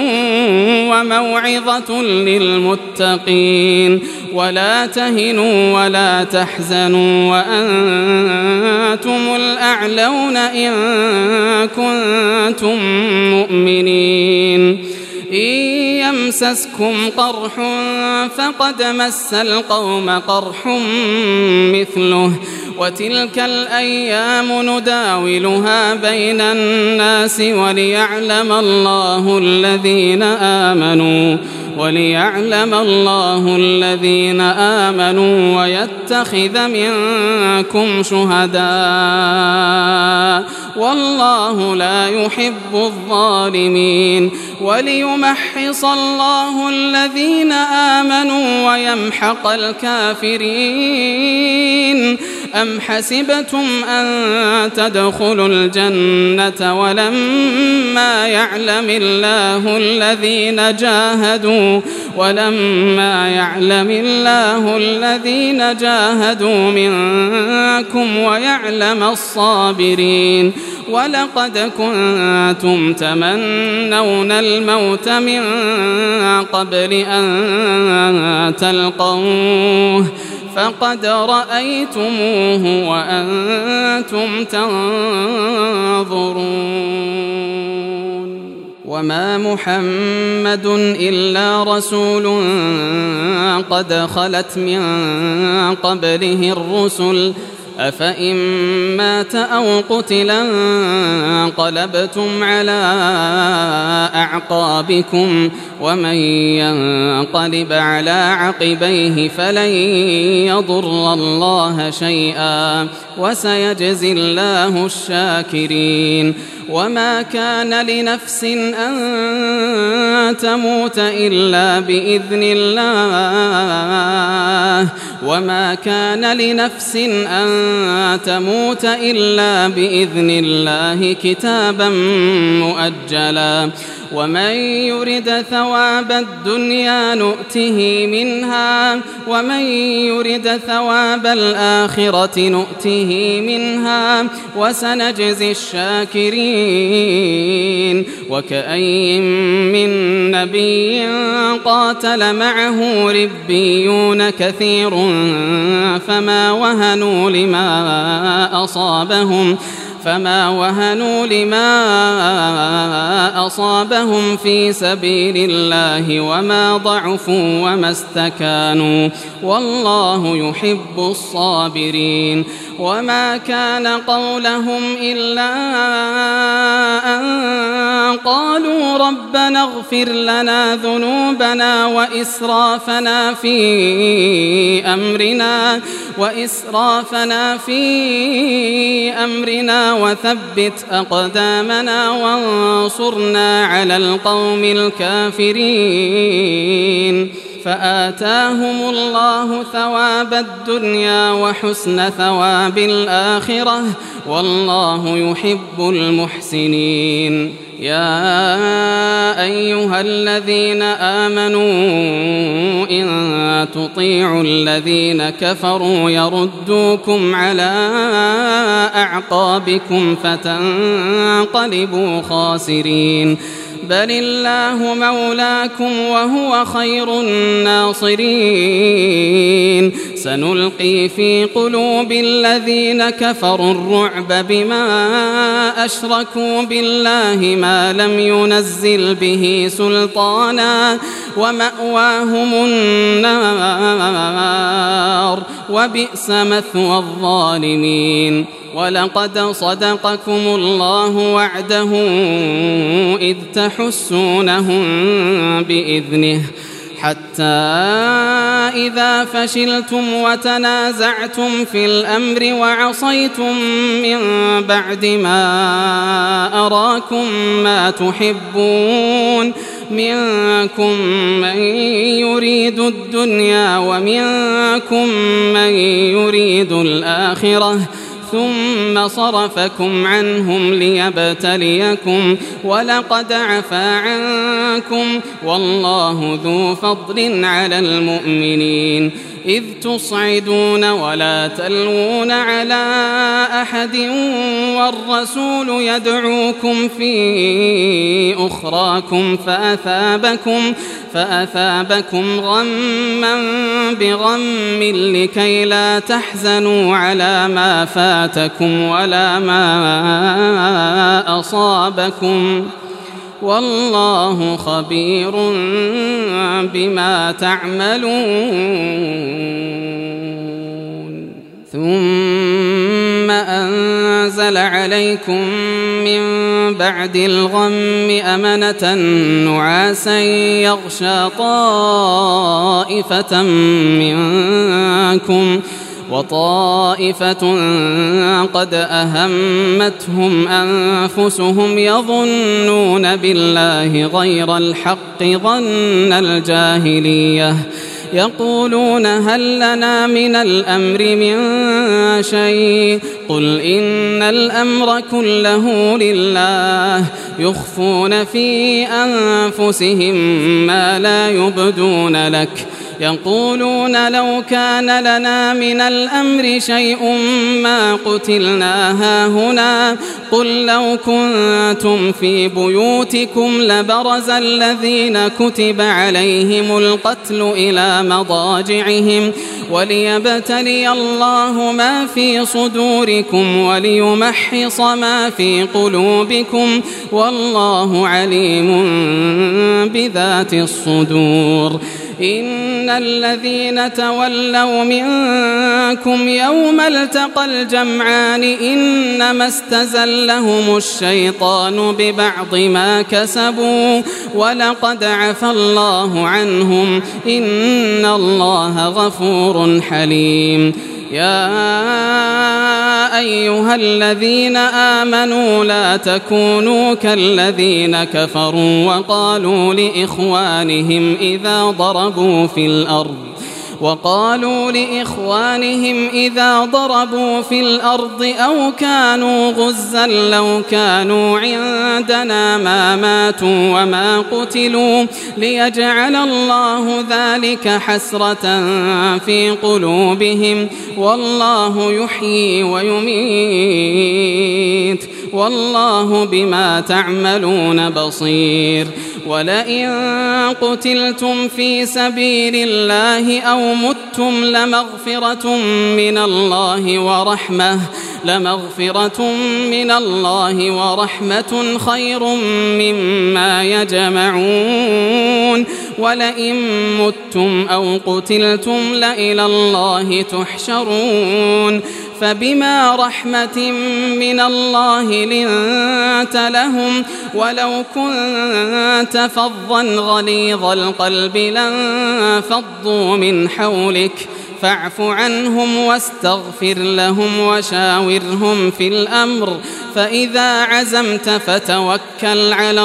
Speaker 2: وموعظة للمتقين. ولا تهنوا ولا تحزنوا وأنتم الأعلون إن كنتم مؤمنين. إن يمسسكم قرح فقد مس القوم قرح مثله وتلك الأيام نداولها بين الناس وليعلم الله الذين آمنوا ويتخذ منكم شهداء والله لا يحب الظالمين وليمحص الله الذين آمنوا ويمحق الكافرين أم حسبتم أن تدخلوا الجنة ولما يعلم الله الذين جاهدوا منكم ويعلم الصابرين ولقد كنتم تمنون الموت من قبل أن تلقوه فقد رأيتموه وأنتم تنظرون وما محمد إلا رسول قد خلت من قبله الرسل أفإن مات أو قتلا انقلبتم على أعقابكم ومن ينقلب على عقبيه فلن يضر الله شيئا وسيجزي الله الشاكرين وما كان لنفس أن تموت إلا بإذن الله كتابا مؤجلا ومن يرد ثواب الدنيا نؤته منها ومن يرد ثواب الآخرة نؤته منها وسنجزي الشاكرين وكأي من نبي قاتل معه ربيون كثير فما وهنوا لما أصابهم في سبيل الله وما ضعفوا وما استكانوا والله يحب الصابرين وما كان قولهم إلا أن قالوا ربنا اغفر لنا ذنوبنا وإسرافنا في أمرنا وثبت أقدامنا وانصرنا على القوم الكافرين فآتاهم الله ثواب الدنيا وحسن ثواب الآخرة والله يحب المحسنين يا أيها الذين آمنوا إن تطيعوا الذين كفروا يردوكم على أعقابكم فتنقلبوا خاسرين بل الله مولاكم وهو خير الناصرين سنلقي في قلوب الذين كفروا الرعب بما أشركوا بالله ما لم ينزل به سلطانا ومأواهم النار وبئس مثوى الظالمين ولقد صدقكم الله وعده إذ تحسونهم بإذنه حتى إذا فشلتم وتنازعتم في الأمر وعصيتم من بعد ما أراكم ما تحبون منكم من يريد الدنيا ومنكم من يريد الآخرة ثم صرفكم عنهم ليبتليكم ولقد عفا عنكم والله ذو فضل على المؤمنين إذ تصعدون ولا تلوون على أحد والرسول يدعوكم في أخراكم فأثابكم غما بغم لكي لا تحزنوا على ما فاتكم ولا ما أصابكم والله خبير بما تعملون ثم أنزل عليكم من بعد الغم أمنة نعاسا يغشى طائفة منكم وطائفة قد أهمتهم أنفسهم يظنون بالله غير الحق ظن الجاهلية يقولون هل لنا من الأمر من شيء قل إن الأمر كله لله يخفون في أنفسهم ما لا يبدون لك يقولون لو كان لنا من الأمر شيء ما قتلنا هاهنا قل لو كنتم في بيوتكم لبرز الذين كتب عليهم القتل إلى مضاجعهم وليبتلي الله ما في صدوركم وليمحص ما في قلوبكم والله عليم بذات الصدور إن الذين تولوا منكم يوم التقى الجمعان إنما استزلهم الشيطان ببعض ما كسبوا ولقد عفى الله عنهم إن الله غفور حليم يا أيها الذين آمنوا لا تكونوا كالذين كفروا وقالوا لإخوانهم إذا ضربوا في الأرض أو كانوا غزا لو كانوا عندنا ما ماتوا وما قتلوا ليجعل الله ذلك حسرة في قلوبهم والله يحيي ويميت والله بما تعملون بصير ولئن قتلتم في سبيل الله أو متم لمغفرة من الله ورحمة خير مما يجمعون ولئن متم أو قتلتم لإلى الله تحشرون فبما رحمة من الله لنت لهم ولو كنت فظا غليظ القلب لانفضوا من حولك فاعف عنهم واستغفر لهم وشاورهم في الأمر فإذا عزمت فتوكل على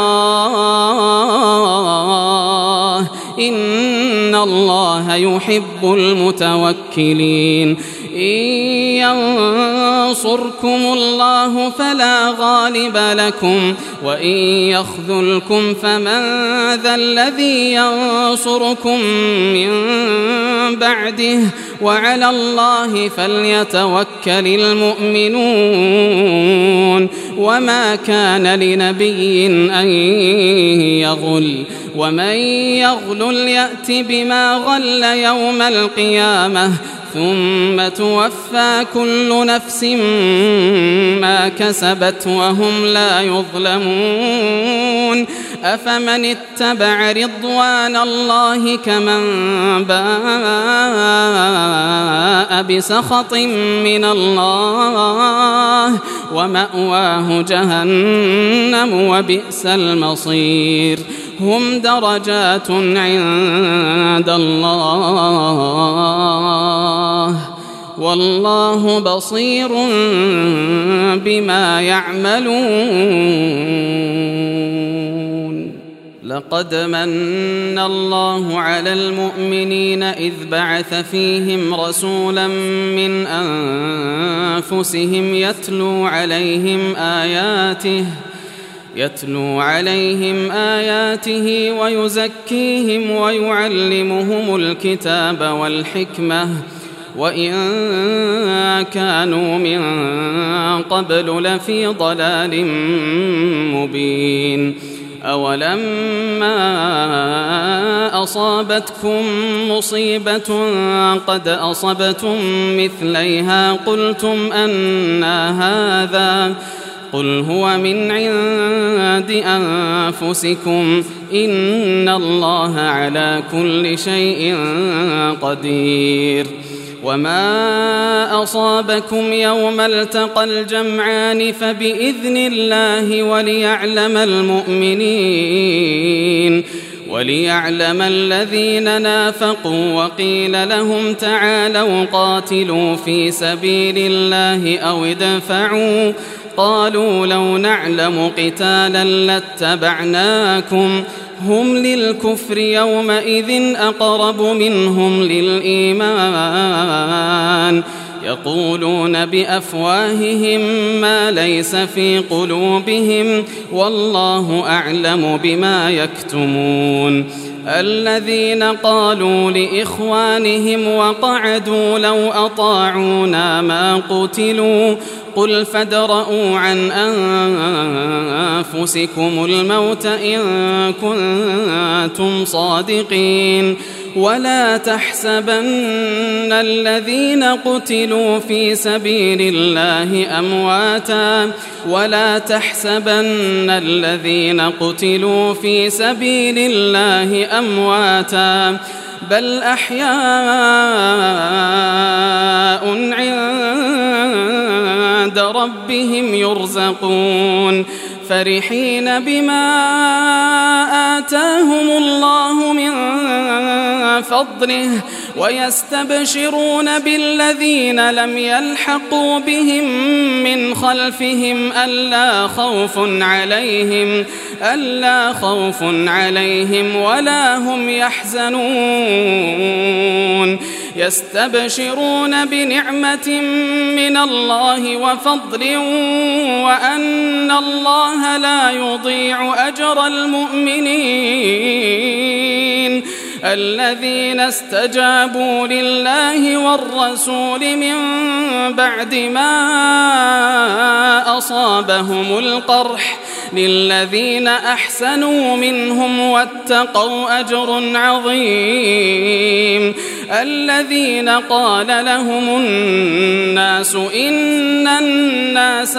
Speaker 2: الله إن الله يحب المتوكلين إن ينصركم الله فلا غالب لكم وإن يخذلكم فمن ذا الذي ينصركم من بعده وعلى الله فليتوكل المؤمنون وما كان لنبي أن يغل ومن يغل يأت بما غل يوم القيامة ثم توفى كل نفس ما كسبت وهم لا يظلمون أفمن اتبع رضوان الله كمن باء بسخط من الله ومأواه جهنم وبئس المصير هم درجات عند الله والله بصير بما يعملون لقد من الله على المؤمنين إذ بعث فيهم رسولا من أنفسهم يتلو عليهم آياته ويزكيهم ويعلمهم الكتاب والحكمة وإن كانوا من قبل لفي ضلال مبين أولما أصابتكم مصيبة قد أصبتم مثليها قلتم قل هو من عند أنفسكم إن الله على كل شيء قدير. وما أصابكم يوم التقى الجمعان فبإذن الله وليعلم الذين نافقوا وقيل لهم تعالوا قاتلوا في سبيل الله أو ادفعوا قالوا لو نعلم قتالا لاتبعناكم هم للكفر يومئذ أقرب منهم للإيمان يقولون بأفواههم ما ليس في قلوبهم والله أعلم بما يكتمون. الذين قالوا لإخوانهم وقعدوا لو أطاعونا ما قتلوا قل فادرءوا عن أنفسكم الموت إن كنتم صادقين ولا تحسبن الذين قتلوا في سبيل الله أمواتا بل أحياء عند ربهم يرزقون فرحين بما آتاهم الله من فضله ويستبشرون بالذين لم يلحقوا بهم من خلفهم ألا خوف عليهم ولا هم يحزنون يستبشرون بنعمة من الله وفضل وأن الله لا يضيع أجر المؤمنين الذين استجابوا لله والرسول من بعد ما أصابهم القرح للذين أحسنوا منهم واتقوا أجر عظيم. الذين قال لهم الناس إن الناس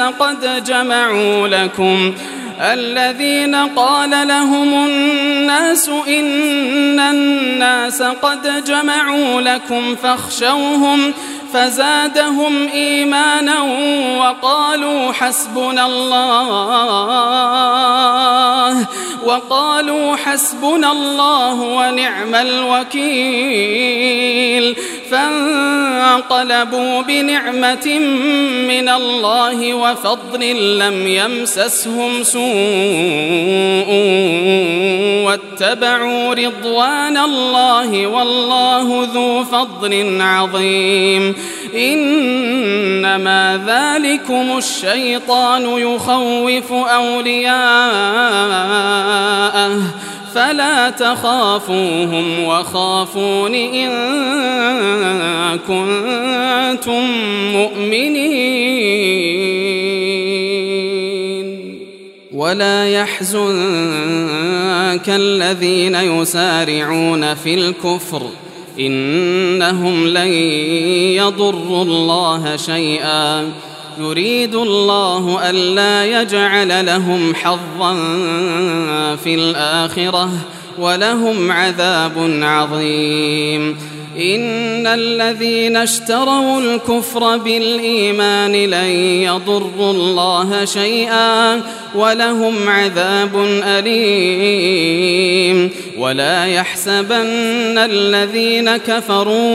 Speaker 2: قد جمعوا لكم فاخشوهم فزادهم إيمانا وقالوا حسبنا الله ونعم الوكيل فانقلبوا بنعمة من الله وفضل لم يمسسهم سوء واتبعوا رضوان الله والله ذو فضل عظيم. إنما ذلكم الشيطان يخوف أولياءه فلا تخافوهم وخافون إن كنتم مؤمنين. ولا يحزنك الذين يسارعون في الكفر إنهم لن يضروا الله شيئا يريد الله ألا يجعل لهم حظا في الآخرة ولهم عذاب عظيم. إن الذين اشتروا الكفر بالإيمان لن يضروا الله شيئا ولهم عذاب أليم. ولا يحسبن الذين كفروا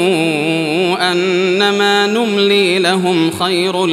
Speaker 2: أنما نملي لهم خير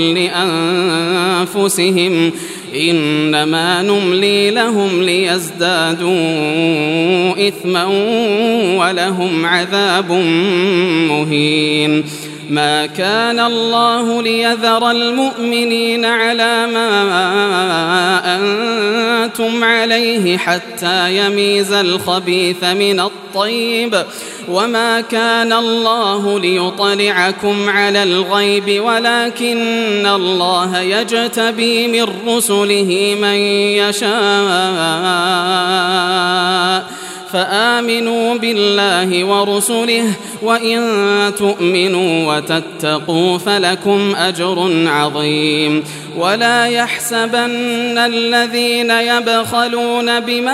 Speaker 2: لأنفسهم إنما نملي لهم ليزدادوا إثما ولهم عذاب مهين. ما كان الله ليذر المؤمنين على ما أنتم عليه حتى يميز الخبيث من الطيب وما كان الله ليطلعكم على الغيب ولكن الله يجتبي من رسله من يشاء فآمنوا بالله ورسله وإن تؤمنوا وتتقوا فلكم أجر عظيم ولا يحسبن الذين يبخلون بما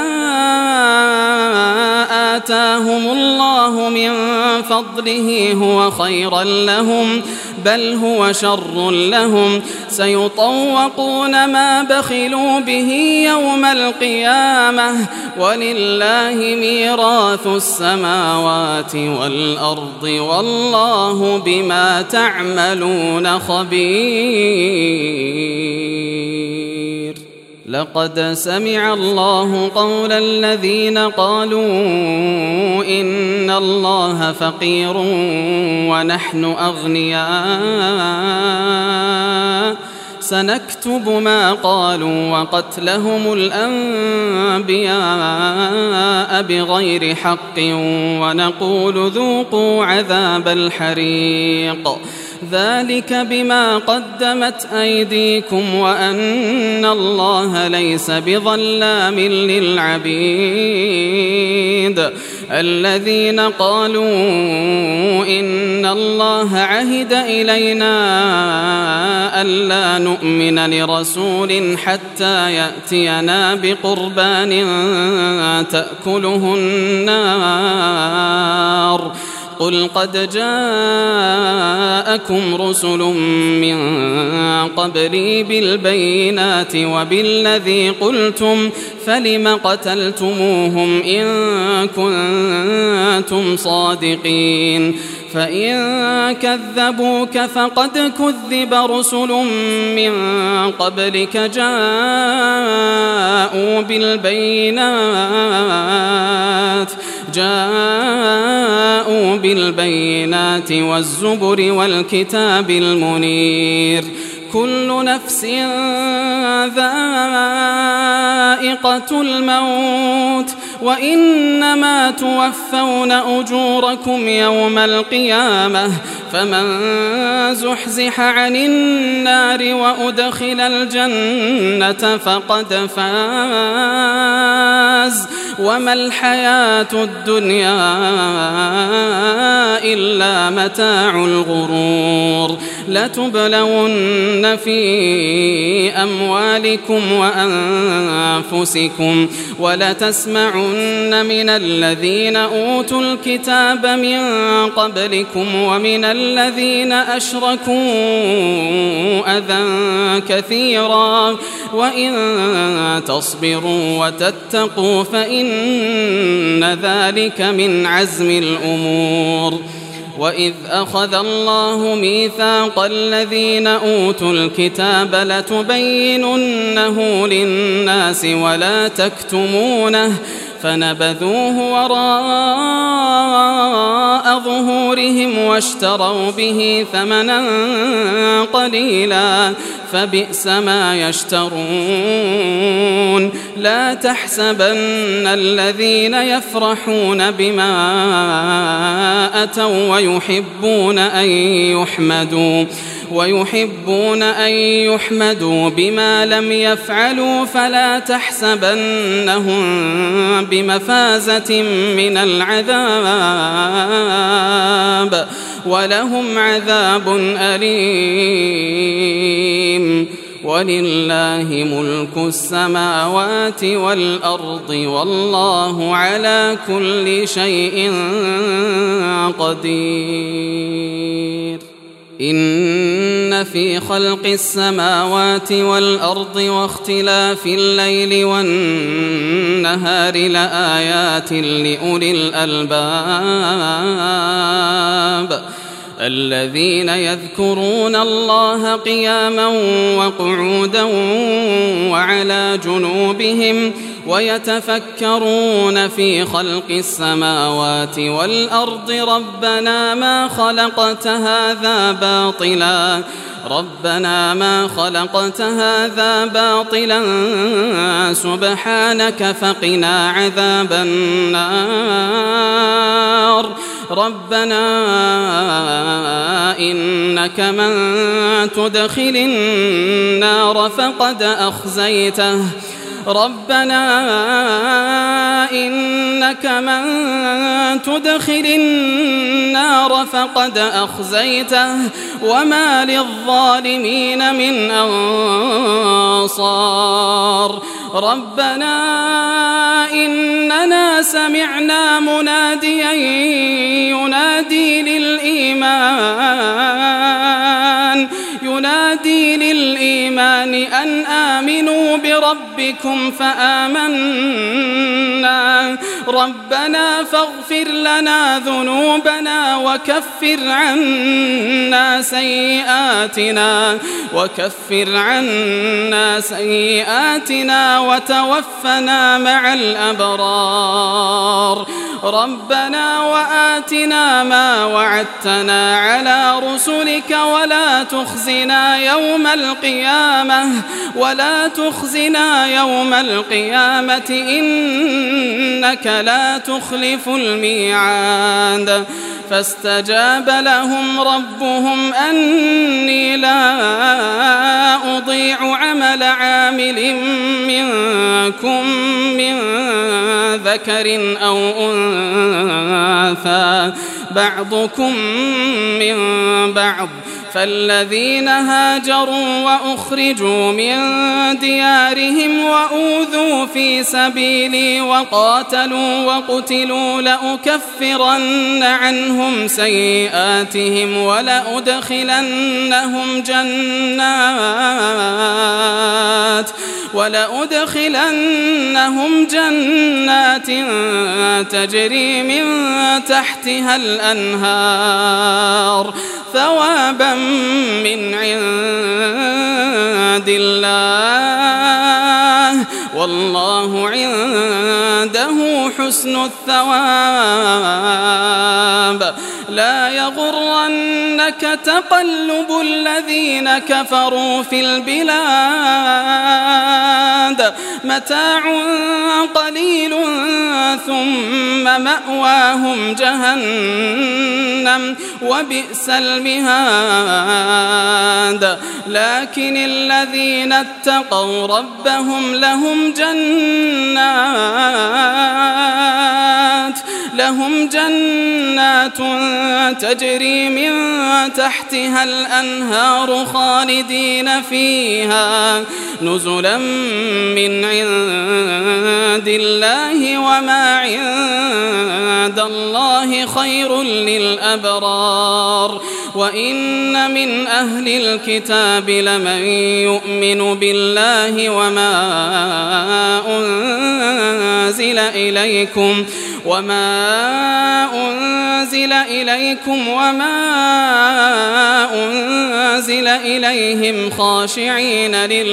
Speaker 2: آتاهم الله من فضله هو خيرا لهم بل هو شر لهم سيطوقون ما بخلوا به يوم القيامة ولله ميراث السماوات والأرض والله بما تعملون خبير. لقد سمع الله قول الذين قالوا إن الله فقير ونحن أغنياء سنكتب ما قالوا وقتلهم الأنبياء بغير حق ونقول ذوقوا عذاب الحريق ذلك بما قدمت أيديكم وأن الله ليس بظلام للعبيد. الذين قالوا إن الله عهد إلينا ألا نؤمن لرسول حتى يأتينا بقربان تأكله النار قل قد جاءكم رسل من قبلي بالبينات وبالذي قلتم فلم قتلتموهم إن كنتم صادقين فإن كذبوك فقد كذب رسل من قبلك جاءوا بالبينات والزبر والكتاب المنير كل نفس ذائقة الموت وإنما توفون أجوركم يوم القيامة فمن زحزح عن النار وأدخل الجنة فقد فاز وما الحياة الدنيا إلا متاع الغرور. لتبلون في أموالكم وأنفسكم ولتسمعن من الذين أوتوا الكتاب من قبلكم ومن الذين أشركوا أذى كثيرا وإن تصبروا وتتقوا فإن ذلك من عزم الأمور. وإذ أخذ الله ميثاق الذين أوتوا الكتاب لتبيننه للناس ولا تكتمونه فنبذوه وراء ظهورهم واشتروا به ثمنا قليلا فبئس ما يشترون. لا تحسبن الذين يفرحون بما أتوا ويحبون أن يحمدوا بما لم يفعلوا فلا تحسبنهم بمفازة من العذاب ولهم عذاب أليم. ولله ملك السماوات والأرض والله على كل شيء قدير. إن في خلق السماوات والأرض واختلاف الليل والنهار لآيات لأولي الألباب الذين يذكرون الله قياما وقعودا وعلى جنوبهم ويتفكرون في خلق السماوات والأرض ربنا ما خلقت هذا باطلا سبحانك فقنا عذاب النار. ربنا إنك من تدخل النار فقد أخزيته ربنا إنك من تدخل النار فقد أخزيته وما للظالمين من أنصار ربنا إننا سمعنا مناديا ينادي للإيمان أن آمنوا بربكم فآمنا ربنا فاغفر لنا ذنوبنا وكفر عنا سيئاتنا وتوفنا مع الأبرار ربنا وآتنا ما وعدتنا على رسلك ولا تخزنا يوم القيامة إنك لا تخلف الميعاد فاستجاب لهم ربهم أني لا أضيع عمل عامل منكم من ذكر أو أنثى بعضكم من بعض فالذين هاجروا وأخرجوا من ديارهم وأوذوا في سبيلي وقاتلوا وقتلوا لأكفرن عنهم سيئاتهم ولأدخلنهم جنات تجري من تحتها الأنهار ثوابا من عند الله والله عنده حسن الثواب لا يغرنك تقلب الذين كفروا في البلاد متاع قليل ثم مأواهم جهنم وبئس المهاد لكن الذين اتقوا ربهم لهم جنات تجري من تحتها الأنهار خالدين فيها نزلا من عند الله وما عند الله خير للأبرار وإن من أهل الكتاب لمن يؤمن بالله وما أنزل إليكم وما أنزل إليهم خاشعين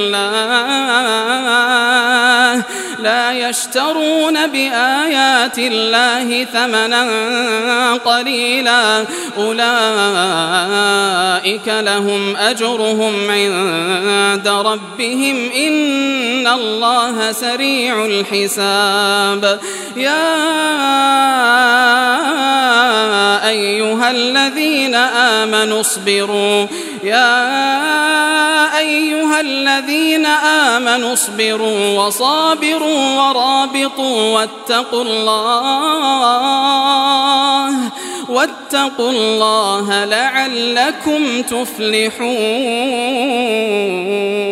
Speaker 2: لله لا يشترون بآيات الله ثمنا قليلا أولئك لهم أجرهم عند ربهم إن الله سريع الحساب يا أيها الذين آمنوا اصبروا وصابروا ورابطوا واتقوا الله لعلكم تفلحون.